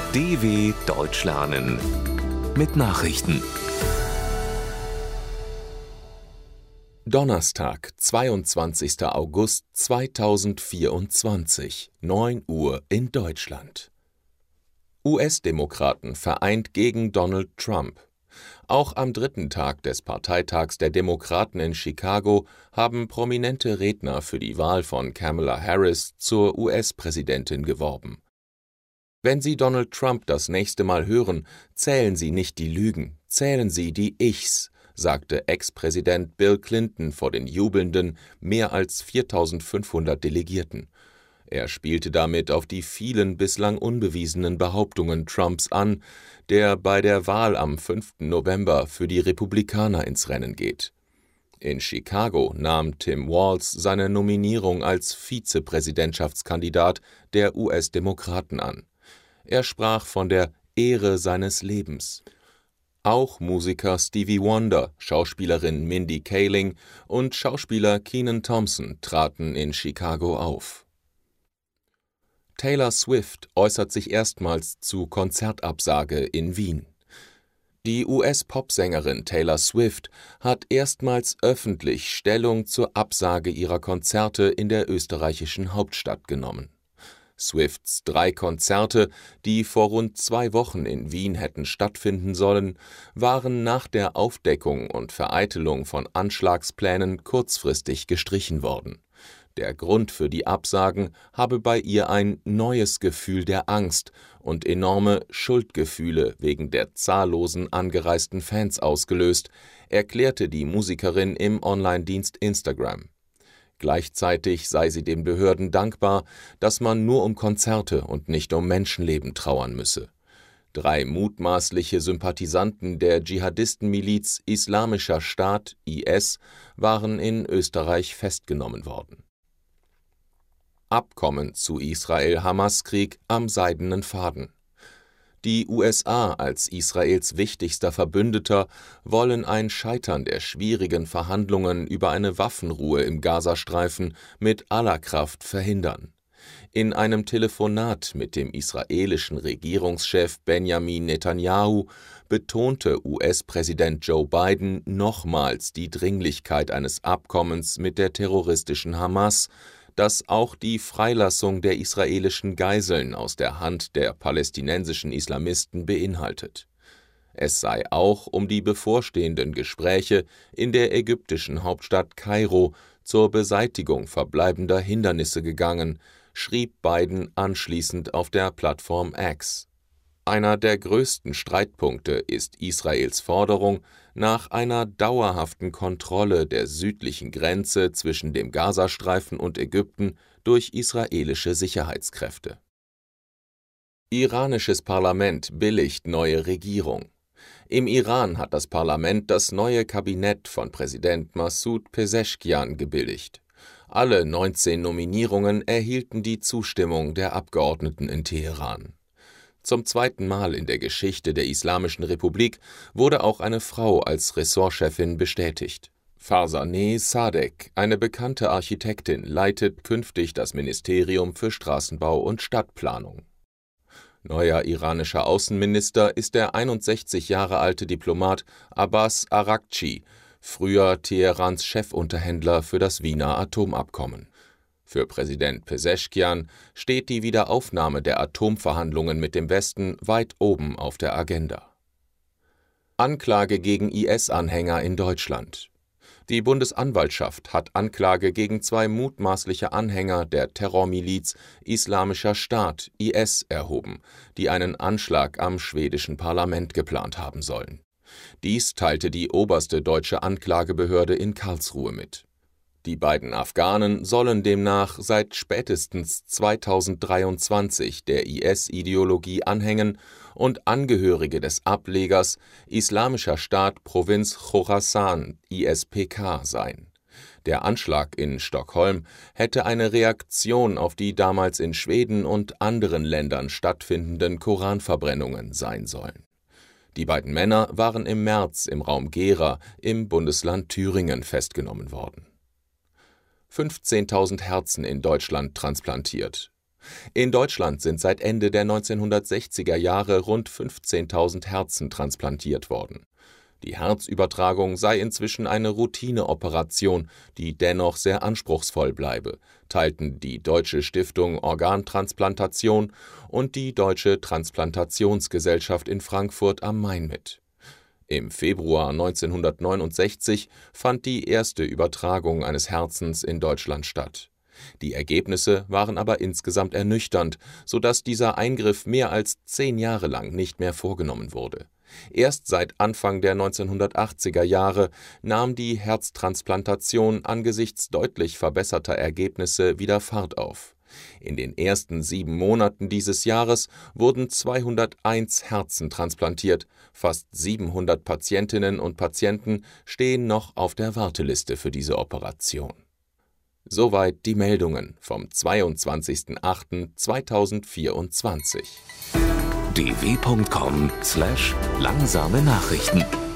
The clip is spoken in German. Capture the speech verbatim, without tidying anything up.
D W Deutsch lernen mit Nachrichten. Donnerstag, zweiundzwanzigster August zweitausendvierundzwanzig, neun Uhr in Deutschland. U S-Demokraten vereint gegen Donald Trump. Auch am dritten Tag des Parteitags der Demokraten in Chicago haben prominente Redner für die Wahl von Kamala Harris zur U S-Präsidentin geworben. Wenn Sie Donald Trump das nächste Mal hören, zählen Sie nicht die Lügen, zählen Sie die Ichs, sagte Ex-Präsident Bill Clinton vor den jubelnden mehr als viertausendfünfhundert Delegierten. Er spielte damit auf die vielen bislang unbewiesenen Behauptungen Trumps an, der bei der Wahl am fünften November für die Republikaner ins Rennen geht. In Chicago nahm Tim Walz seine Nominierung als Vizepräsidentschaftskandidat der U S-Demokraten an. Er sprach von der Ehre seines Lebens. Auch Musiker Stevie Wonder, Schauspielerin Mindy Kaling und Schauspieler Kenan Thompson traten in Chicago auf. Taylor Swift äußert sich erstmals zu Konzertabsage in Wien. Die U S-Popsängerin Taylor Swift hat erstmals öffentlich Stellung zur Absage ihrer Konzerte in der österreichischen Hauptstadt genommen. Swifts drei Konzerte, die vor rund zwei Wochen in Wien hätten stattfinden sollen, waren nach der Aufdeckung und Vereitelung von Anschlagsplänen kurzfristig gestrichen worden. Der Grund für die Absagen habe bei ihr ein neues Gefühl der Angst und enorme Schuldgefühle wegen der zahllosen angereisten Fans ausgelöst, erklärte die Musikerin im Online-Dienst Instagram. Gleichzeitig sei sie den Behörden dankbar, dass man nur um Konzerte und nicht um Menschenleben trauern müsse. Drei mutmaßliche Sympathisanten der Dschihadistenmiliz Islamischer Staat I S waren in Österreich festgenommen worden. Abkommen zu Israel-Hamas-Krieg am seidenen Faden. Die U S A als Israels wichtigster Verbündeter wollen ein Scheitern der schwierigen Verhandlungen über eine Waffenruhe im Gazastreifen mit aller Kraft verhindern. In einem Telefonat mit dem israelischen Regierungschef Benjamin Netanyahu betonte U S-Präsident Joe Biden nochmals die Dringlichkeit eines Abkommens mit der terroristischen Hamas, das auch die Freilassung der israelischen Geiseln aus der Hand der palästinensischen Islamisten beinhaltet. Es sei auch um die bevorstehenden Gespräche in der ägyptischen Hauptstadt Kairo zur Beseitigung verbleibender Hindernisse gegangen, schrieb Biden anschließend auf der Plattform X. Einer der größten Streitpunkte ist Israels Forderung nach einer dauerhaften Kontrolle der südlichen Grenze zwischen dem Gazastreifen und Ägypten durch israelische Sicherheitskräfte. Iranisches Parlament billigt neue Regierung. Im Iran hat das Parlament das neue Kabinett von Präsident Massoud Pezeshkian gebilligt. Alle neunzehn Nominierungen erhielten die Zustimmung der Abgeordneten in Teheran. Zum zweiten Mal in der Geschichte der Islamischen Republik wurde auch eine Frau als Ressortchefin bestätigt. Farzaneh Sadek, eine bekannte Architektin, leitet künftig das Ministerium für Straßenbau und Stadtplanung. Neuer iranischer Außenminister ist der einundsechzig Jahre alte Diplomat Abbas Araghchi, früher Teherans Chefunterhändler für das Wiener Atomabkommen. Für Präsident Pezeshkian steht die Wiederaufnahme der Atomverhandlungen mit dem Westen weit oben auf der Agenda. Anklage gegen I S-Anhänger in Deutschland. Die Bundesanwaltschaft hat Anklage gegen zwei mutmaßliche Anhänger der Terrormiliz Islamischer Staat I S erhoben, die einen Anschlag am schwedischen Parlament geplant haben sollen. Dies teilte die oberste deutsche Anklagebehörde in Karlsruhe mit. Die beiden Afghanen sollen demnach seit spätestens zweitausenddreiundzwanzig der I S-Ideologie anhängen und Angehörige des Ablegers Islamischer Staat Provinz Chorasan I S P K seien. Der Anschlag in Stockholm hätte eine Reaktion auf die damals in Schweden und anderen Ländern stattfindenden Koranverbrennungen sein sollen. Die beiden Männer waren im März im Raum Gera im Bundesland Thüringen festgenommen worden. fünfzehntausend Herzen in Deutschland transplantiert. In Deutschland sind seit Ende der neunzehnhundertsechziger Jahre rund fünfzehntausend Herzen transplantiert worden. Die Herzübertragung sei inzwischen eine Routineoperation, die dennoch sehr anspruchsvoll bleibe, teilten die Deutsche Stiftung Organtransplantation und die Deutsche Transplantationsgesellschaft in Frankfurt am Main mit. Im Februar neunzehnhundertneunundsechzig fand die erste Übertragung eines Herzens in Deutschland statt. Die Ergebnisse waren aber insgesamt ernüchternd, sodass dieser Eingriff mehr als zehn Jahre lang nicht mehr vorgenommen wurde. Erst seit Anfang der neunzehnhundertachtziger Jahre nahm die Herztransplantation angesichts deutlich verbesserter Ergebnisse wieder Fahrt auf. In den ersten sieben Monaten dieses Jahres wurden zweihunderteins Herzen transplantiert, fast siebenhundert Patientinnen und Patienten stehen noch auf der Warteliste für diese Operation. Soweit die Meldungen vom zweiundzwanzigsten achten zweitausendvierundzwanzig. d w punkt com slash langsame Nachrichten